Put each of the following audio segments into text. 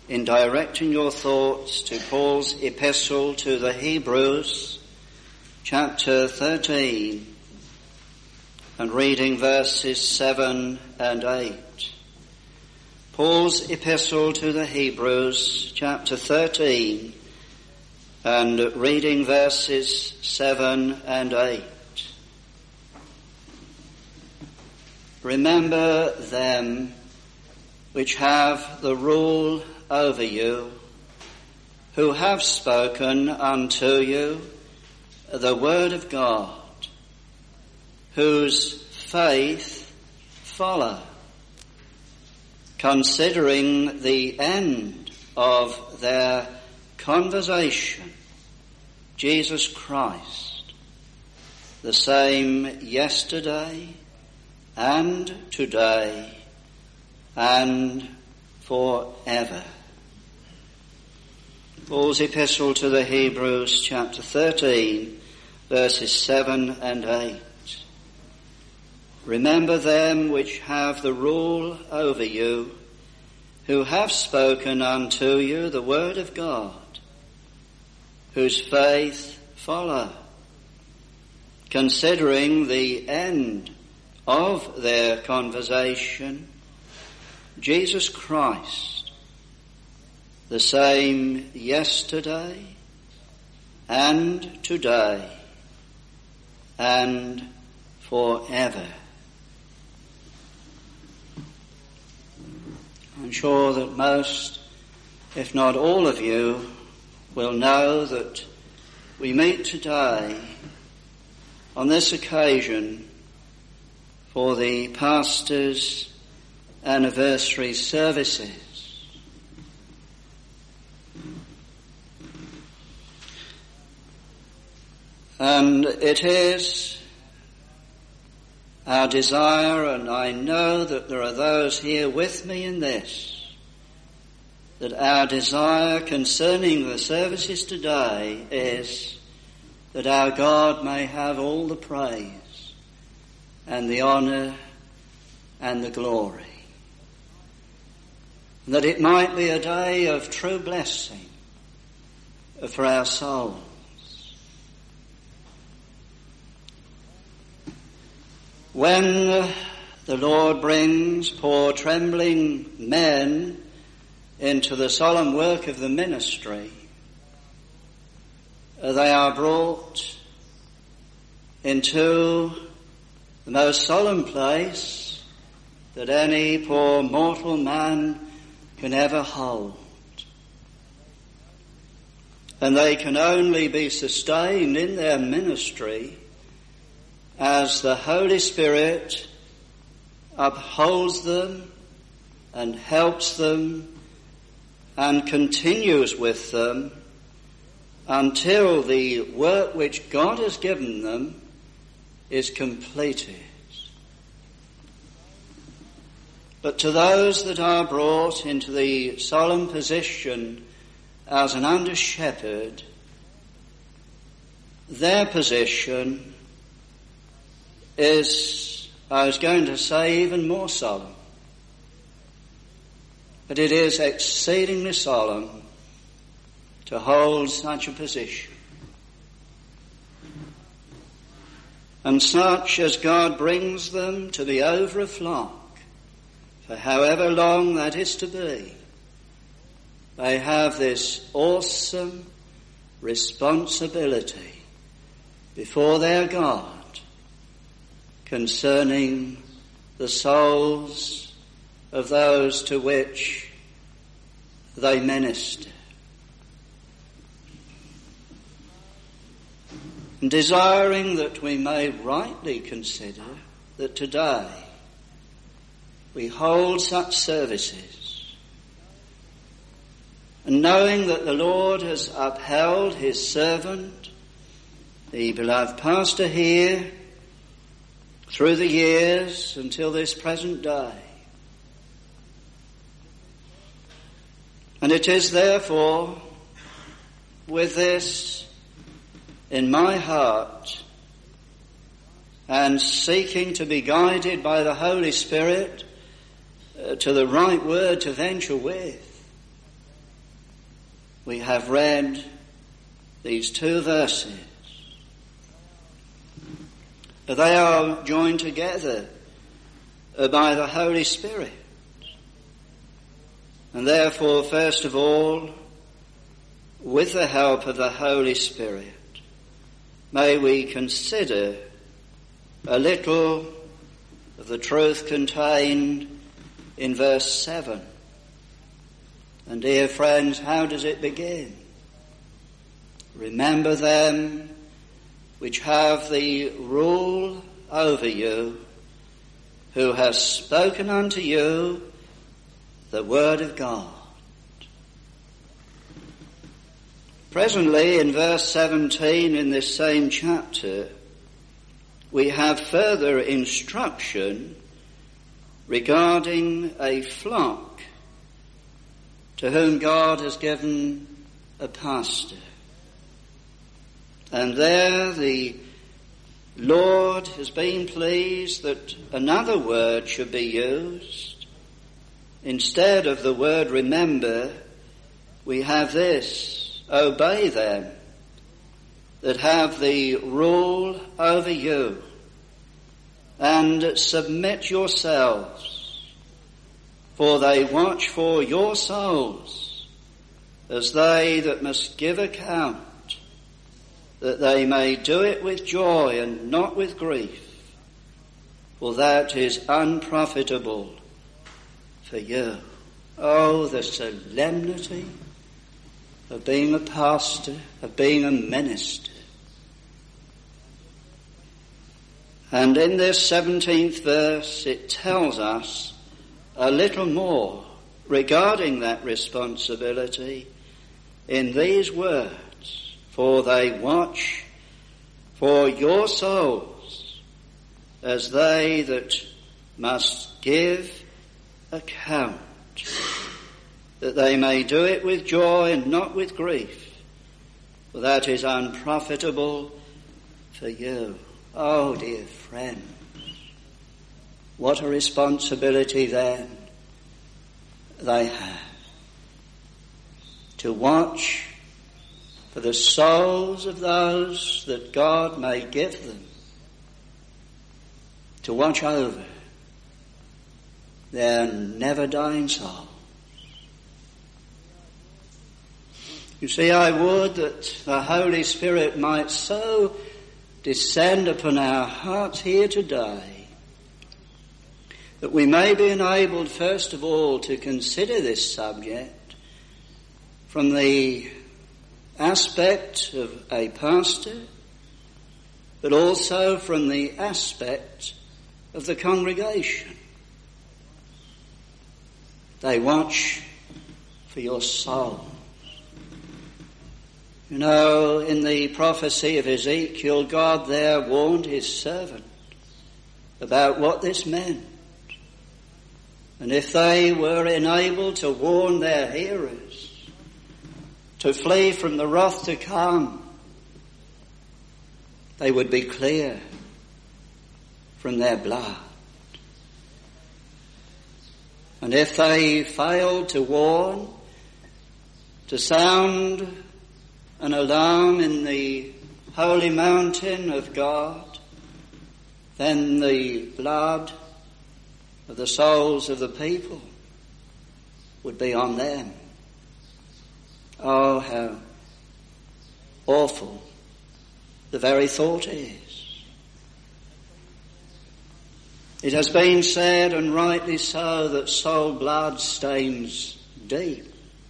in directing your thoughts to Paul's epistle to the Hebrews, chapter 13, and reading verses 7 and 8. Paul's epistle to the Hebrews, chapter 13, and reading verses 7 and 8. Remember them which have the rule over you, who have spoken unto you the word of God, whose faith follow, considering the end of their conversation, Jesus Christ, the same yesterday and today and forever. Paul's epistle to the Hebrews, chapter 13, verses 7 and 8. Remember them which have the rule over you, who have spoken unto you the word of God, whose faith follow, considering the end of their conversation, Jesus Christ, the same yesterday and today and forever. I'm sure that most, if not all of you, will know that we meet today on this occasion for the pastor's anniversary services. And it is our desire, and I know that there are those here with me in this, that our desire concerning the services today is that our God may have all the praise and the honour and the glory. And that it might be a day of true blessing for our souls. When the Lord brings poor trembling men into the solemn work of the ministry, they are brought into the most solemn place that any poor mortal man can ever hold. And they can only be sustained in their ministry as the Holy Spirit upholds them and helps them and continues with them until the work which God has given them is completed. But to those that are brought into the solemn position as an under-shepherd, their position is, I was going to say, even more solemn. But it is exceedingly solemn to hold such a position. And such as God brings them to be over a flock, for however long that is to be, they have this awesome responsibility before their God concerning the souls of those to which they minister. And desiring that we may rightly consider that today we hold such services, and knowing that the Lord has upheld his servant, the beloved pastor here, through the years until this present day. And it is therefore with this in my heart and seeking to be guided by the Holy Spirit to the right word to venture with, we have read these two verses. They are joined together by the Holy Spirit. And therefore, first of all, with the help of the Holy Spirit, may we consider a little of the truth contained in verse 7. And dear friends, how does it begin? Remember them which have the rule over you, who has spoken unto you the word of God. Presently, in verse 17 in this same chapter, we have further instruction regarding a flock to whom God has given a pastor. And there the Lord has been pleased that another word should be used. Instead of the word remember, we have this: obey them that have the rule over you, and submit yourselves, for they watch for your souls, as they that must give account, that they may do it with joy and not with grief, for that is unprofitable for you. Oh, the solemnity of being a pastor, of being a minister. And in this 17th verse, it tells us a little more regarding that responsibility in these words: for they watch for your souls, as they that must give account, that they may do it with joy and not with grief, for that is unprofitable for you. Oh, dear friends, what a responsibility then they have to watch for the souls of those that God may give them, to watch over their never-dying souls. You see, I would that the Holy Spirit might so descend upon our hearts here today that we may be enabled, first of all, to consider this subject from the aspect of a pastor, but also from the aspect of the congregation. They watch for your soul. You know, in the prophecy of Ezekiel, God there warned his servant about what this meant. And if they were enabled to warn their hearers to flee from the wrath to come, they would be clear from their blood. And if they failed to warn, to sound an alarm in the holy mountain of God, then the blood of the souls of the people would be on them. Oh, how awful the very thought is. It has been said, and rightly so, that soul blood stains deep.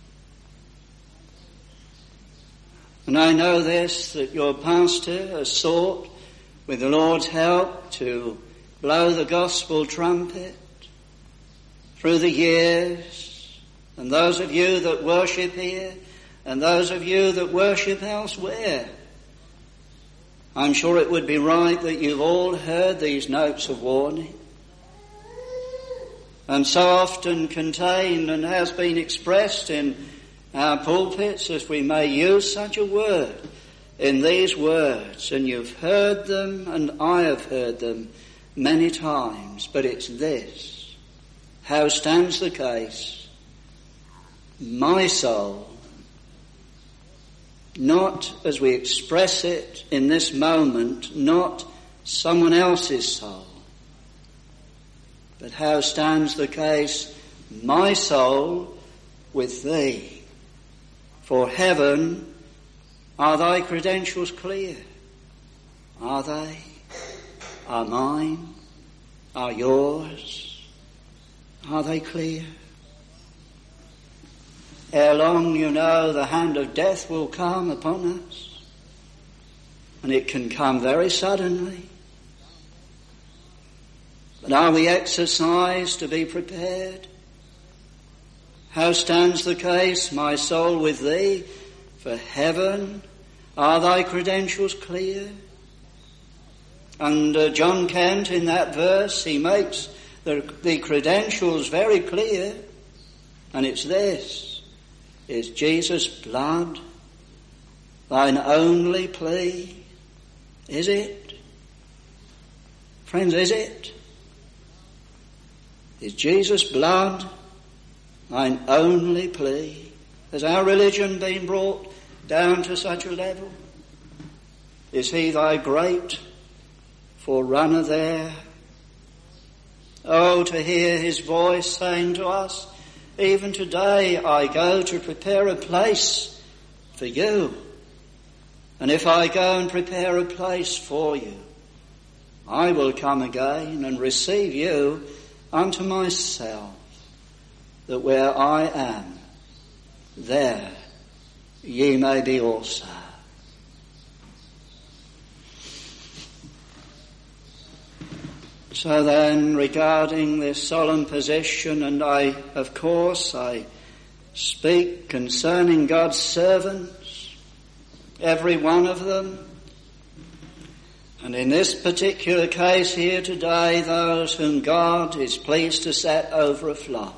And I know this, that your pastor has sought, with the Lord's help, to blow the gospel trumpet through the years. And those of you that worship here, and those of you that worship elsewhere, I'm sure it would be right that you've all heard these notes of warning. And so often contained and has been expressed in our pulpits, as we may use such a word in these words. And you've heard them, and I have heard them many times, but it's this: how stands the case? My soul not as we express it in this moment, not someone else's soul, but how stands the case, my soul with thee? For heaven, are thy credentials clear? Are they? Are mine? Are yours? Are they clear? Ere long, you know, the hand of death will come upon us. And it can come very suddenly. But are we exercised to be prepared? How stands the case, my soul with thee? For heaven, are thy credentials clear? And John Kent, in that verse, he makes the credentials very clear. And it's this. Is Jesus' blood thine only plea? Is it? Friends, is it? Is Jesus' blood thine only plea? Has our religion been brought down to such a level? Is he thy great forerunner there? Oh, to hear his voice saying to us, even today I go to prepare a place for you. And if I go and prepare a place for you, I will come again and receive you unto myself, that where I am, there ye may be also. So then, regarding this solemn position, and I speak concerning God's servants, every one of them, and in this particular case here today, those whom God is pleased to set over a flock.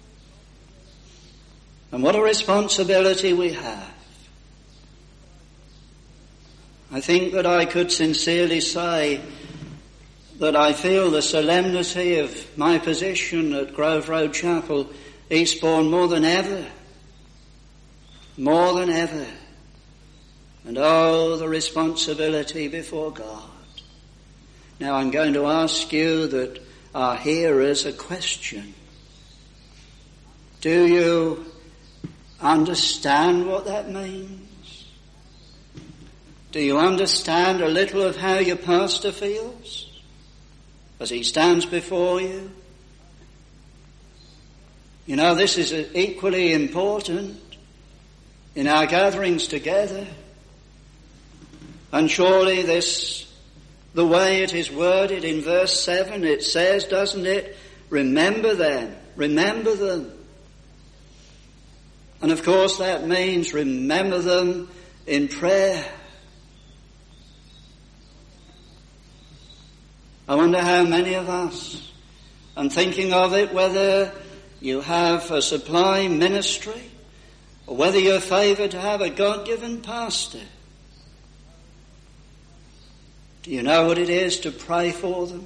And what a responsibility we have. I think that I could sincerely say that I feel the solemnity of my position at Grove Road Chapel, Eastbourne, more than ever. More than ever. And oh, the responsibility before God. Now I'm going to ask you that are hearers a question. Do you understand what that means? Do you understand a little of how your pastor feels as he stands before you? You know, this is equally important in our gatherings together. And surely the way it is worded in verse 7, it says, doesn't it? Remember them. Remember them. And of course that means remember them in prayer. I wonder how many of us, and thinking of it, whether you have a supply ministry or whether you're favoured to have a God-given pastor, do you know what it is to pray for them?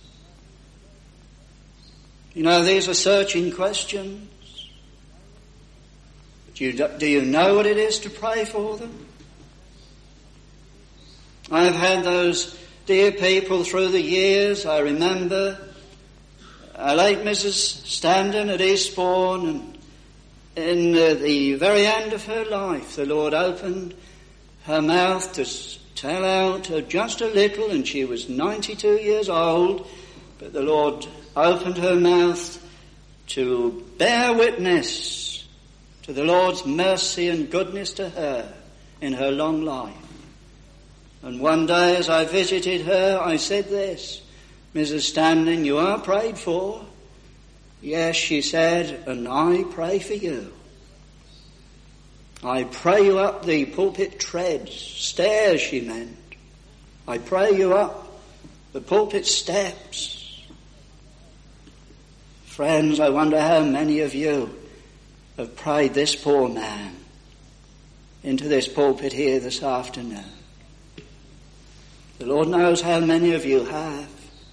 You know, these are searching questions. But do you know what it is to pray for them? I've had those dear people through the years. I remember late Mrs. Standen at Eastbourne, and in the very end of her life, the Lord opened her mouth to tell out just a little, and she was 92 years old, but the Lord opened her mouth to bear witness to the Lord's mercy and goodness to her in her long life. And one day as I visited her, I said this, Mrs. Standing, you are prayed for. Yes, she said, and I pray for you. I pray you up the pulpit stairs, she meant. I pray you up the pulpit steps. Friends, I wonder how many of you have prayed this poor man into this pulpit here this afternoon. The Lord knows how many of you have.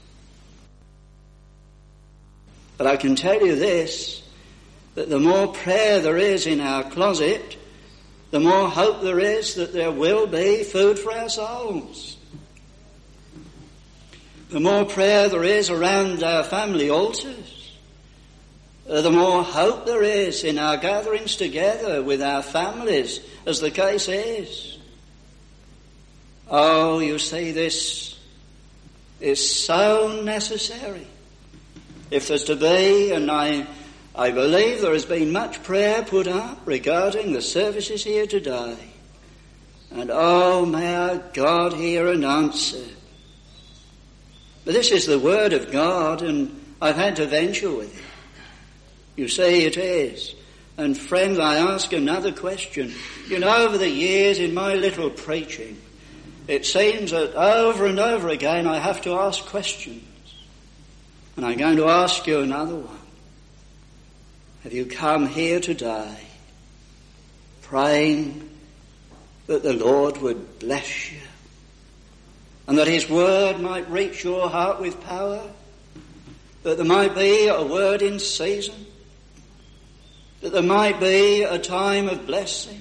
But I can tell you this, that the more prayer there is in our closet, the more hope there is that there will be food for our souls. The more prayer there is around our family altars, the more hope there is in our gatherings together with our families, as the case is. Oh, you see, this is so necessary. If there's to be, and I believe there has been much prayer put up regarding the services here today. And oh, may our God hear and answer. But this is the word of God, and I've had to venture with it. You see, it is. And friend, I ask another question. You know, over the years in my little preaching, it seems that over and over again I have to ask questions. And I'm going to ask you another one. Have you come here today praying that the Lord would bless you and that his word might reach your heart with power, that there might be a word in season, that there might be a time of blessing?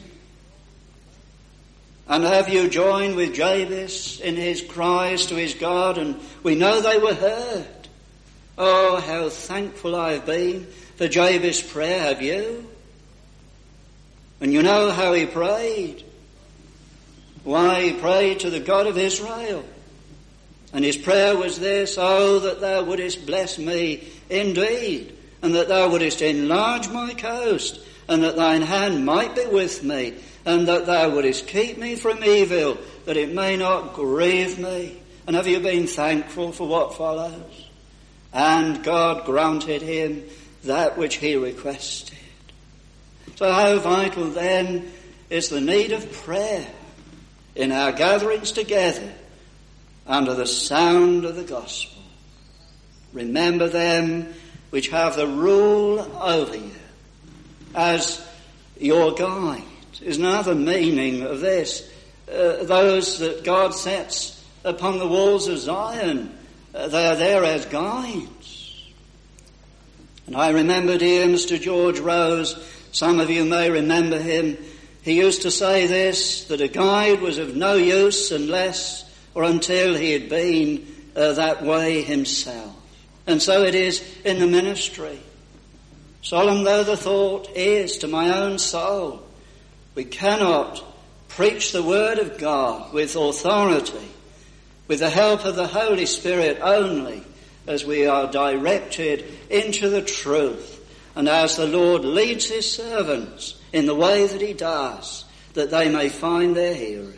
And have you joined with Jabez in his cries to his God? And we know they were heard. Oh, how thankful I've been for Jabez's prayer, have you? And you know how he prayed. Why, he prayed to the God of Israel. And his prayer was this: oh, that thou wouldest bless me indeed, and that thou wouldest enlarge my coast, and that thine hand might be with me, and that thou wouldest keep me from evil, that it may not grieve me. And have you been thankful for what follows? And God granted him that which he requested. So how vital then is the need of prayer in our gatherings together under the sound of the gospel. Remember them which have the rule over you as your guide. Is another meaning of this. Those that God sets upon the walls of Zion, they are there as guides. And I remember dear Mr. George Rose, some of you may remember him. He used to say this, that a guide was of no use unless or until he had been that way himself. And so it is in the ministry. Solemn though the thought is to my own soul, we cannot preach the word of God with authority, with the help of the Holy Spirit only, as we are directed into the truth, and as the Lord leads his servants in the way that he does, that they may find their hearers.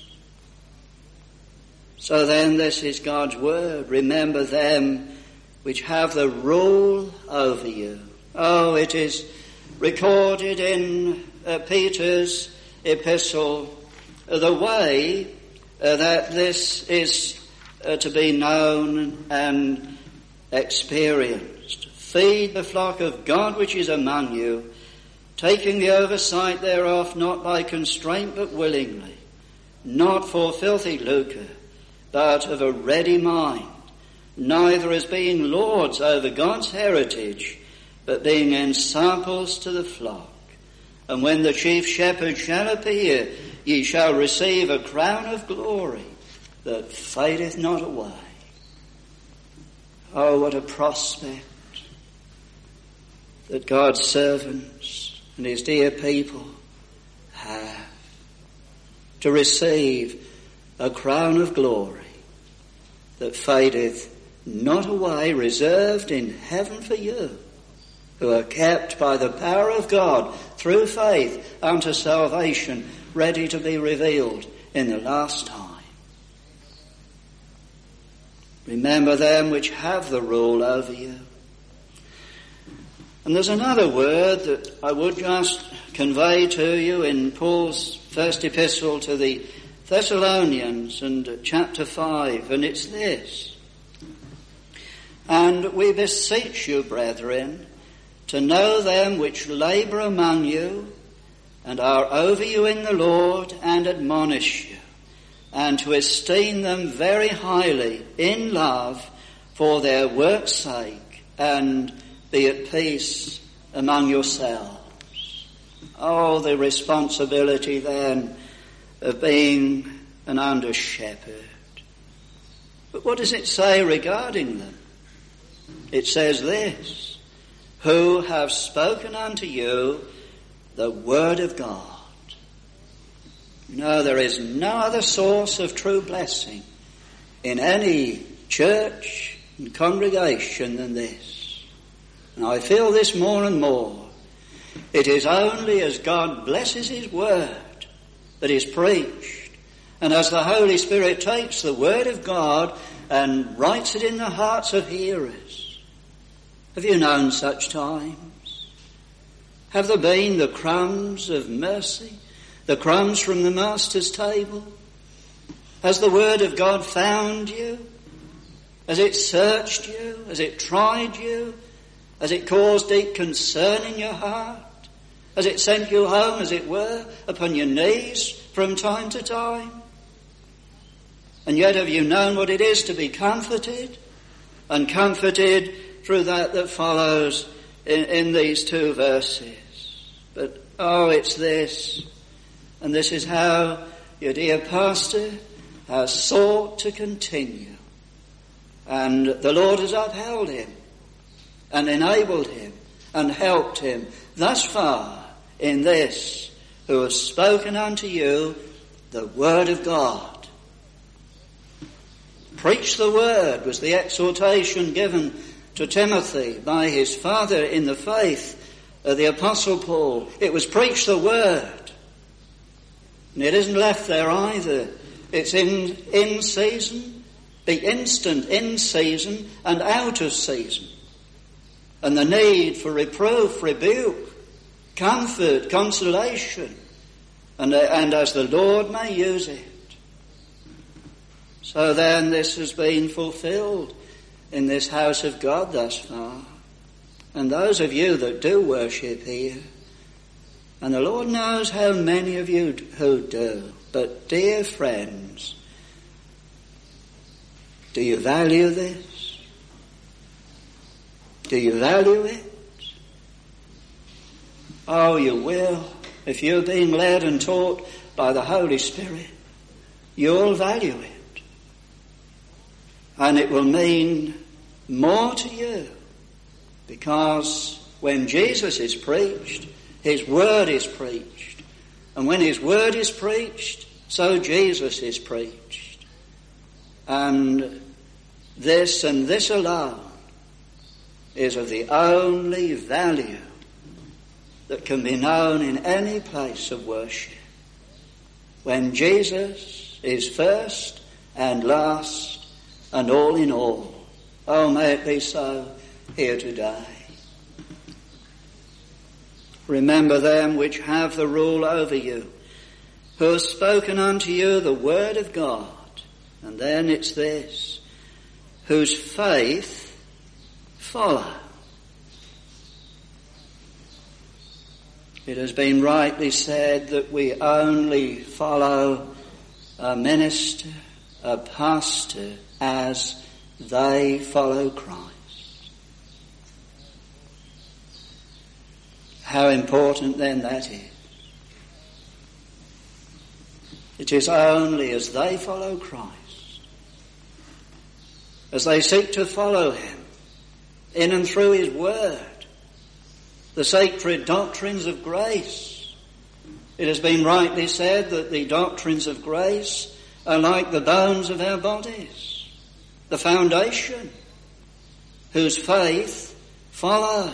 So then, this is God's word. Remember them which have the rule over you. Oh, it is recorded in Peter's epistle the way that this is to be known and experienced. Feed the flock of God which is among you, taking the oversight thereof, not by constraint but willingly, not for filthy lucre, but of a ready mind, neither as being lords over God's heritage, but being ensamples to the flock. And when the chief shepherd shall appear, ye shall receive a crown of glory that fadeth not away. Oh, what a prospect that God's servants and his dear people have, to receive a crown of glory that fadeth not away, reserved in heaven for you, who are kept by the power of God through faith unto salvation, ready to be revealed in the last time. Remember them which have the rule over you. And there's another word that I would just convey to you in Paul's first epistle to the Thessalonians and chapter 5, and it's this: and we beseech you, brethren, to know them which labour among you and are over you in the Lord and admonish you, and to esteem them very highly in love for their work's sake, and be at peace among yourselves. Oh, the responsibility then of being an under-shepherd. But what does it say regarding them? It says this: who have spoken unto you the word of God. No, there is no other source of true blessing in any church and congregation than this. And I feel this more and more. It is only as God blesses his word that is preached, and as the Holy Spirit takes the word of God and writes it in the hearts of hearers. Have you known such times? Have there been the crumbs of mercy, the crumbs from the Master's table? Has the word of God found you? Has it searched you? Has it tried you? Has it caused deep concern in your heart? Has it sent you home, as it were, upon your knees from time to time? And yet have you known what it is to be comforted, and comforted through that follows in these two verses? But, it's this, and this is how your dear pastor has sought to continue. And the Lord has upheld him and enabled him and helped him thus far in this, who has spoken unto you the word of God. Preach the word was the exhortation given to Timothy by his father in the faith, the Apostle Paul. It was preach the word. And it isn't left there either. It's in season, be instant in season and out of season. And the need for reproof, rebuke, comfort, consolation, and as the Lord may use it. So then this has been fulfilled in this house of God thus far. And those of you that do worship here, and the Lord knows how many of you who do, but dear friends, do you value this? Do you value it? Oh, you will. If you're being led and taught by the Holy Spirit, you'll value it. And it will mean more to you, because when Jesus is preached, his word is preached. And when his word is preached, so Jesus is preached. And this alone is of the only value that can be known in any place of worship. When Jesus is first and last and all in all. Oh, may it be so here today. Remember them which have the rule over you, who have spoken unto you the word of God. And then it's this: whose faith follow. It has been rightly said that we only follow a minister, a pastor, as they follow Christ. How important then that is. It is only as they follow Christ, as they seek to follow him in and through his word, the sacred doctrines of grace. It has been rightly said that the doctrines of grace are like the bones of our bodies, the foundation, whose faith follow.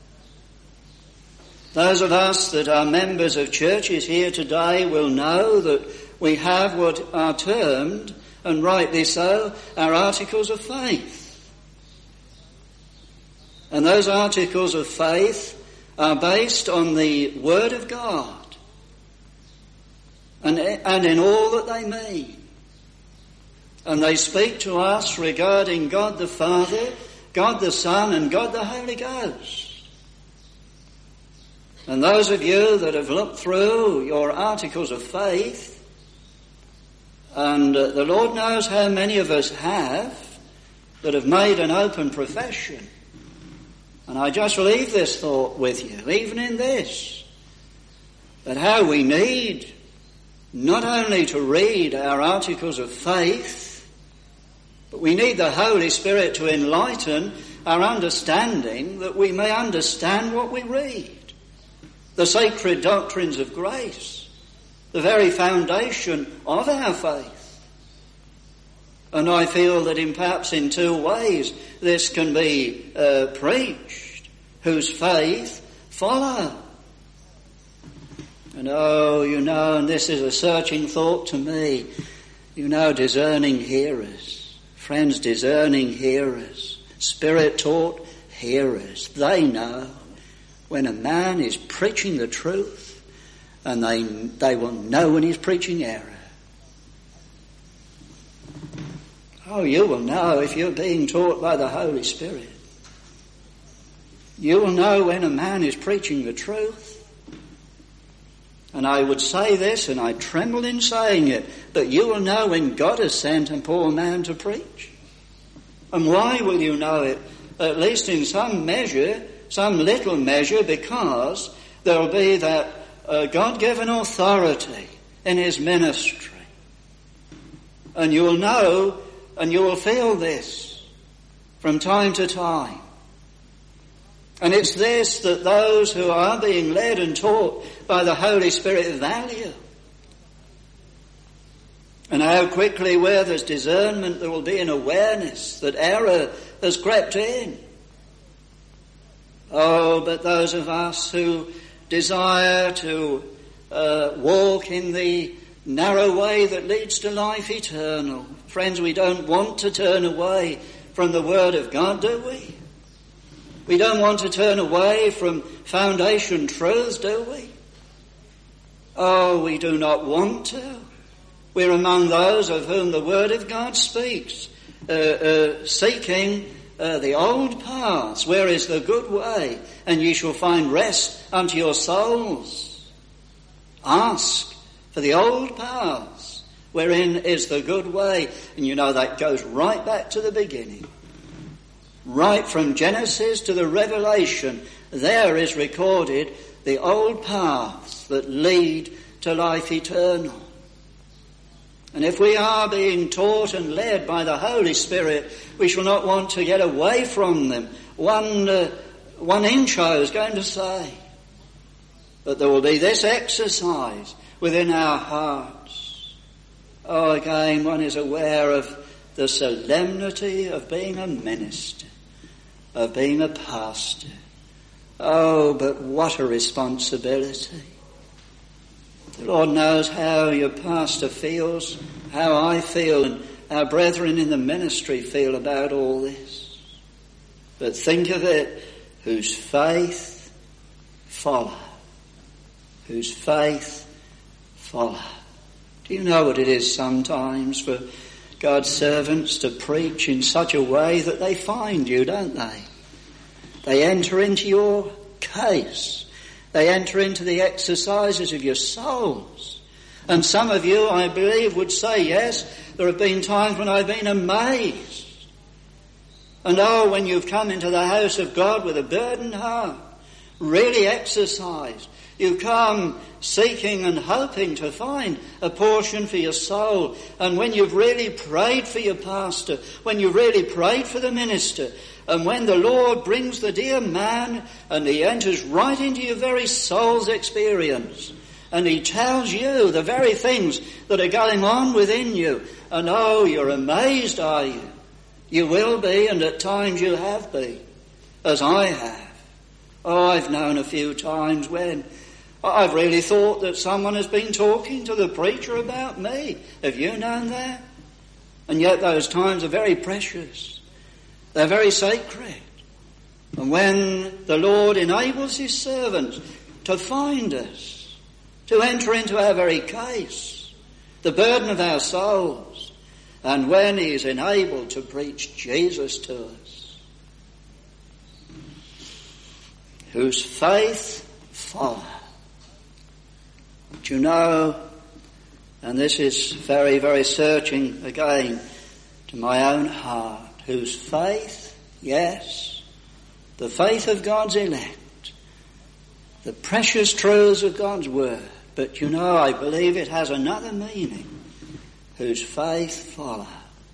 Those of us that are members of churches here today will know that we have what are termed, and rightly so, our articles of faith. And those articles of faith are based on the Word of God and in all that they mean. And they speak to us regarding God the Father, God the Son, and God the Holy Ghost. And those of you that have looked through your articles of faith, and the Lord knows how many of us have, that have made an open profession. And I just leave this thought with you, even in this, but how we need not only to read our articles of faith, but we need the Holy Spirit to enlighten our understanding that we may understand what we read. The sacred doctrines of grace, the very foundation of our faith. And I feel that perhaps in two ways this can be preached. Whose faith follow. And and this is a searching thought to me, discerning hearers. Friends, discerning hearers. Spirit-taught hearers. They know when a man is preaching the truth, and they will know when he's preaching error. Oh, you will know if you're being taught by the Holy Spirit. You will know when a man is preaching the truth. And I would say this, and I tremble in saying it, but you will know when God has sent a poor man to preach. And why will you know it? At least in some measure, some little measure, because there will be that God-given authority in his ministry. And you will know, and you will feel this from time to time. And it's this that those who are being led and taught by the Holy Spirit value. And how quickly, where there's discernment, there will be an awareness that error has crept in. Oh, but those of us who desire to walk in the narrow way that leads to life eternal, friends, we don't want to turn away from the Word of God, do we? We don't want to turn away from foundation truths, do we? Oh, we do not want to. We're among those of whom the Word of God speaks, seeking the old paths, where is the good way, and ye shall find rest unto your souls. Ask for the old paths, wherein is the good way. And that goes right back to the beginning. Right from Genesis to the Revelation, there is recorded the old paths that lead to life eternal. And if we are being taught and led by the Holy Spirit, we shall not want to get away from them. One inch, I was going to say. But there will be this exercise within our hearts. Oh, again, one is aware of the solemnity of being a minister, of being a pastor. Oh, but what a responsibility. The Lord knows how your pastor feels, how I feel, and our brethren in the ministry feel about all this. But think of it, whose faith follow. Whose faith follow. Do you know what it is sometimes for God's servants to preach in such a way that they find you, don't they? They enter into your case. They enter into the exercises of your souls. And some of you, I believe, would say, yes, there have been times when I've been amazed. And when you've come into the house of God with a burdened heart, really exercised, you come seeking and hoping to find a portion for your soul. And when you've really prayed for your pastor, when you've really prayed for the minister, and when the Lord brings the dear man and he enters right into your very soul's experience, and he tells you the very things that are going on within you, and you're amazed, are you? You will be, and at times you have been, as I have. I've known a few times when I've really thought that someone has been talking to the preacher about me. Have you known that? And yet those times are very precious. They're very sacred. And when the Lord enables his servants to find us, to enter into our very case, the burden of our souls, and when he is enabled to preach Jesus to us, whose faith follow. Do you know, and this is very, very searching again to my own heart, whose faith, yes, the faith of God's elect, the precious truths of God's word, But you know, I believe it has another meaning. Whose faith follow.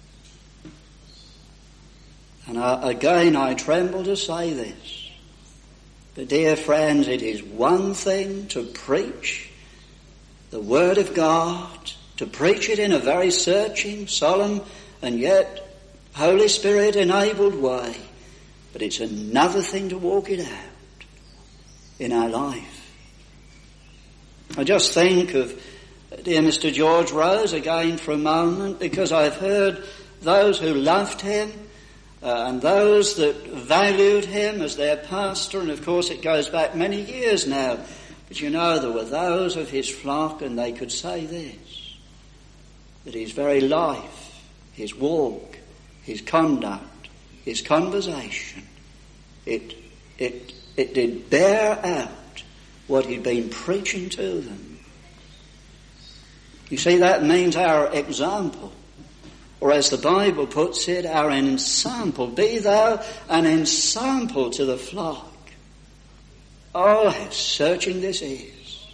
And again, I tremble to say this. But dear friends, it is one thing to preach the Word of God, to preach it in a very searching, solemn, and yet Holy Spirit enabled way. But it's another thing to walk it out in our life. I just think of dear Mr. George Rose again for a moment, because I've heard those who loved him and those that valued him as their pastor, and of course it goes back many years now. But you know, there were those of his flock, and they could say this, that his very life, his walk, his conduct, his conversation, it did bear out what he'd been preaching to them. You see, that means our example, or as the Bible puts it, our ensample. Be thou an ensample to the flock. Oh, how searching this is.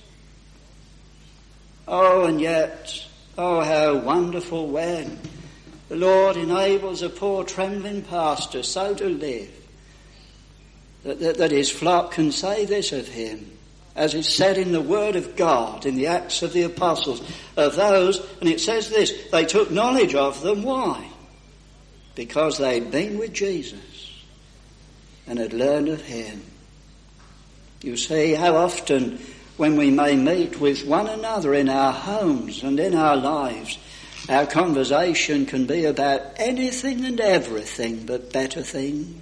Oh, and yet, oh, how wonderful when the Lord enables a poor trembling pastor so to live that his flock can say this of him, as is said in the Word of God, in the Acts of the Apostles, of those, and it says this, they took knowledge of them. Why? Because they'd been with Jesus and had learned of him. You see, how often when we may meet with one another in our homes and in our lives, our conversation can be about anything and everything but better things.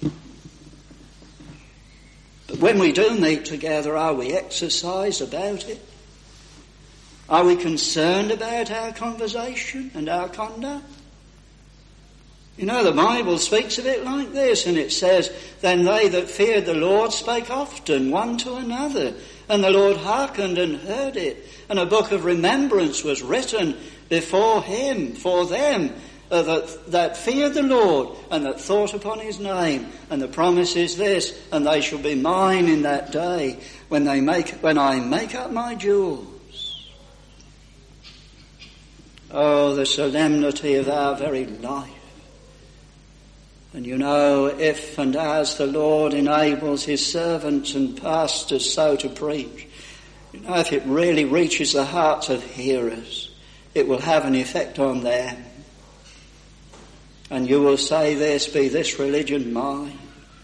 But when we do meet together, are we exercised about it? Are we concerned about our conversation and our conduct? You know, the Bible speaks of it like this, and it says, then they that feared the Lord spake often one to another, and the Lord hearkened and heard it, and a book of remembrance was written before him, for them that feared the Lord and that thought upon his name. And the promise is this, and they shall be mine in that day when I make up my jewels. Oh, the solemnity of our very life. And you know, if and as the Lord enables his servants and pastors so to preach, you know, if it really reaches the hearts of hearers, it will have an effect on them. And you will say this, be this religion mine?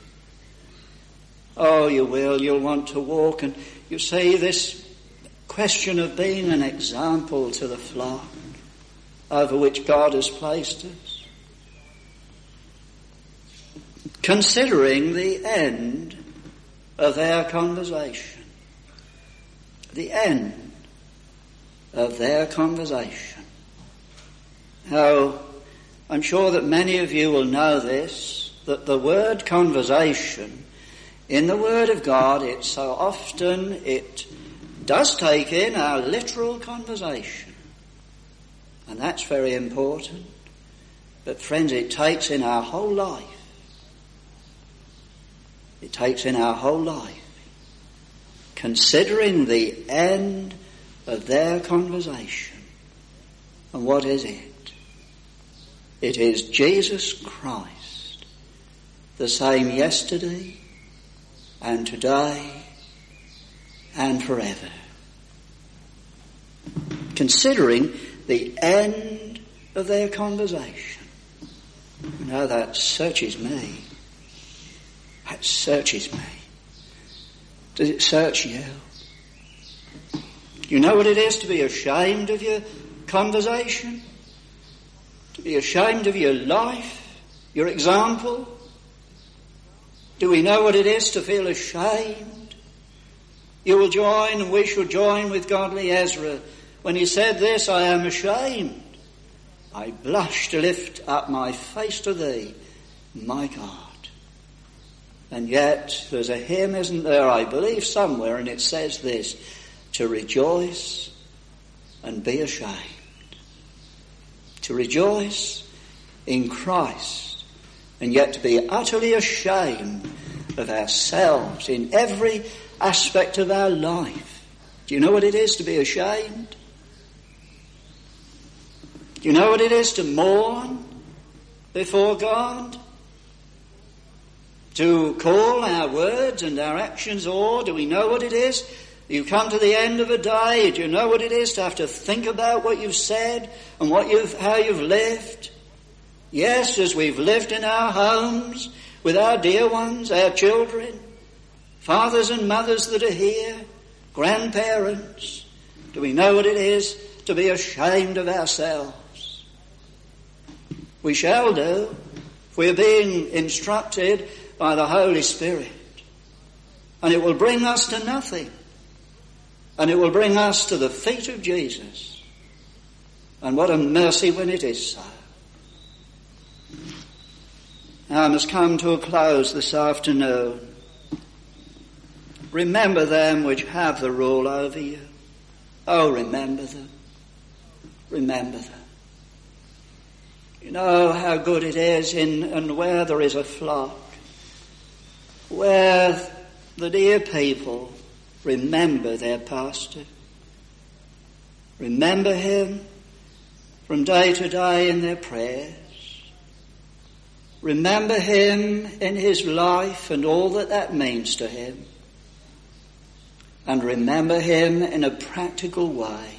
Oh, you will. You'll want to walk. And you see, this question of being an example to the flock over which God has placed us. Considering the end of their conversation. The end of their conversation. Now, I'm sure that many of you will know this, that the word conversation, in the Word of God, it does take in our literal conversation. And that's very important. But friends, it takes in our whole life. It takes in our whole life. Considering the end of their conversation. And what is it? It is Jesus Christ, the same yesterday and today and forever. Considering the end of their conversation. You know, that searches me. That searches me. Does it search you? You know what it is to be ashamed of your conversation? To be ashamed of your life, your example? Do we know what it is to feel ashamed? You will join, and we shall join with godly Ezra when he said this, I am ashamed. I blush to lift up my face to thee, my God. And yet, there's a hymn, isn't there, I believe somewhere, and it says this, to rejoice and be ashamed. To rejoice in Christ, and yet to be utterly ashamed of ourselves in every aspect of our life. Do you know what it is to be ashamed? Do you know what it is to mourn before God? To call our words and our actions, or do we know what it is? You come to the end of a day, do you know what it is to have to think about what you've said and how you've lived? Yes, as we've lived in our homes with our dear ones, our children, fathers and mothers that are here, grandparents, do we know what it is to be ashamed of ourselves? We shall do if we are being instructed by the Holy Spirit. And it will bring us to nothing. And it will bring us to the feet of Jesus. And what a mercy when it is so. Now I must come to a close this afternoon. Remember them which have the rule over you. Oh, remember them. Remember them. You know how good it is and where there is a flock, where the dear people remember their pastor. Remember him from day to day in their prayers. Remember him in his life and all that means to him. And remember him in a practical way.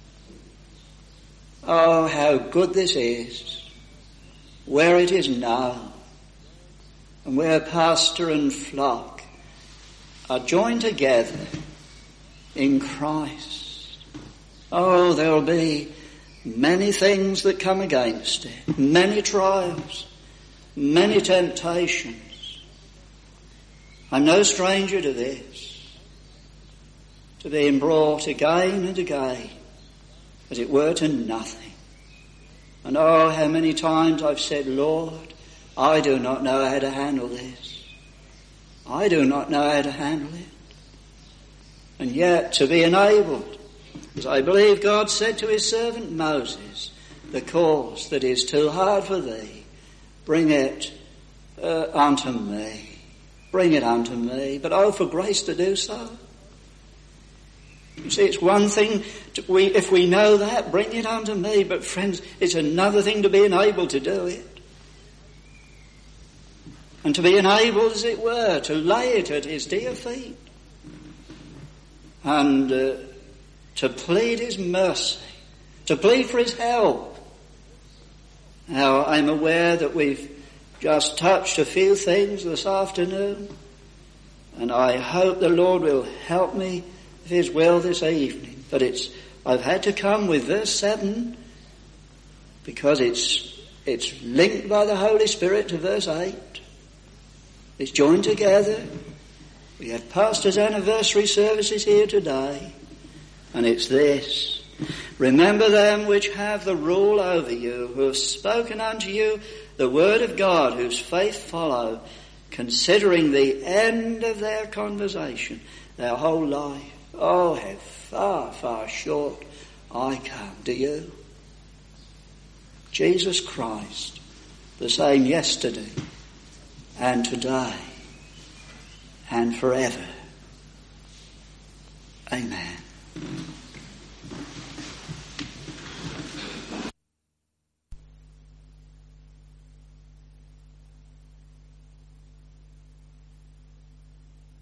Oh, how good this is, where it is known, and where pastor and flock are joined together in Christ. Oh, there will be many things that come against it, many trials, many temptations. I'm no stranger to this, to being brought again and again, as it were, to nothing. And oh, how many times I've said, Lord, I do not know how to handle this. I do not know how to handle it. And yet to be enabled, as I believe God said to his servant Moses, the cause that is too hard for thee, bring it unto me. Bring it unto me. But oh, for grace to do so. You see, it's one thing, if we know that, bring it unto me. But friends, it's another thing to be enabled to do it. And to be enabled, as it were, to lay it at his dear feet. And to plead his mercy. To plead for his help. Now, I'm aware that we've just touched a few things this afternoon. And I hope the Lord will help me, if his will, this evening. But I've had to come with verse 7 because it's linked by the Holy Spirit to verse 8. It's joined together. We had pastor's anniversary services here today. And it's this. Remember them which have the rule over you, who have spoken unto you the word of God, whose faith follow, considering the end of their conversation, their whole life. Oh, how far, far short I come. Do you? Jesus Christ, the same yesterday and today and forever. Amen.